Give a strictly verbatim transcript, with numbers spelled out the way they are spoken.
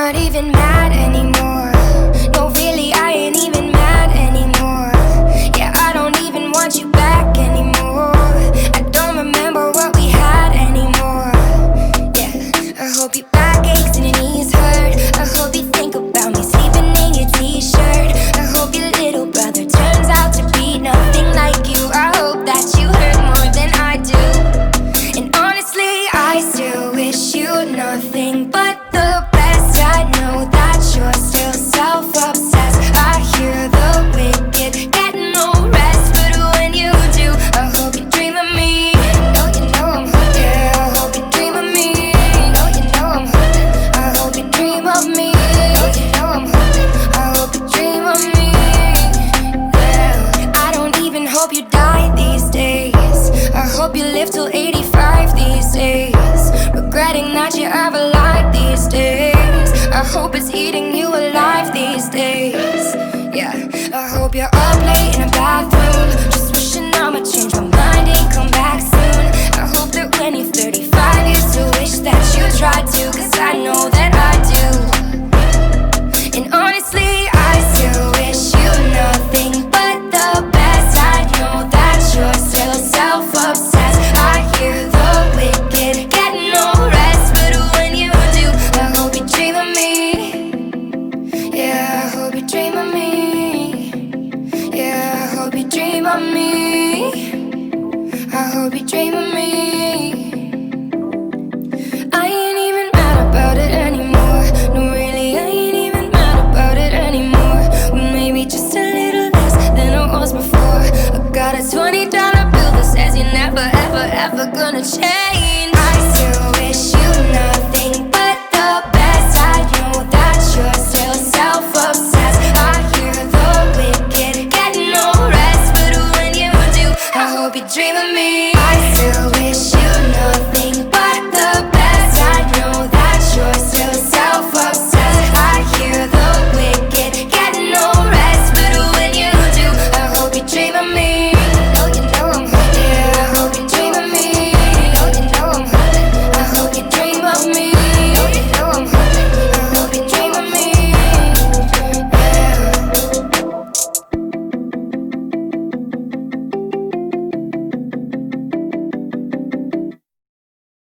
not even mad anymore. No, really, I ain't even mad anymore. Yeah, I don't even want you back anymore. I don't remember what we had anymore. Yeah, I hope your back aches and your knees hurt. I hope you think about me sleeping in your t-shirt. I hope your little brother turns out to be nothing like you. I hope that you hurt more than I do. And honestly, I still wish you nothing but the best. I know that you're still self-obsessed. I hear the wicked get no rest, but when you do, I hope you dream of me. No, you know I'm hooked. Yeah, I hope you dream of me. No, you know I'm hooked. I hope you dream of me. No, you know I'm hooked. I hope you dream of me. Yeah, I don't even hope you die these days. I hope you live till eighty-five these days, regretting that you ever lied these days. I hope it's eating you alive these days. Yeah, I hope you're up late in a bathroom, just wishing I'ma change my mind and come back soon. I hope that when you're thirty-five, you still wish that you tried to, cause I know that I do. And honestly, I still wish you nothing but the best. I know that you're still self-obsessed. I hear the wicked get no rest, but when you do, I hope you dream of me. Yeah, I hope you dream of me. Yeah, I hope you dream of me. I hope you dream of me.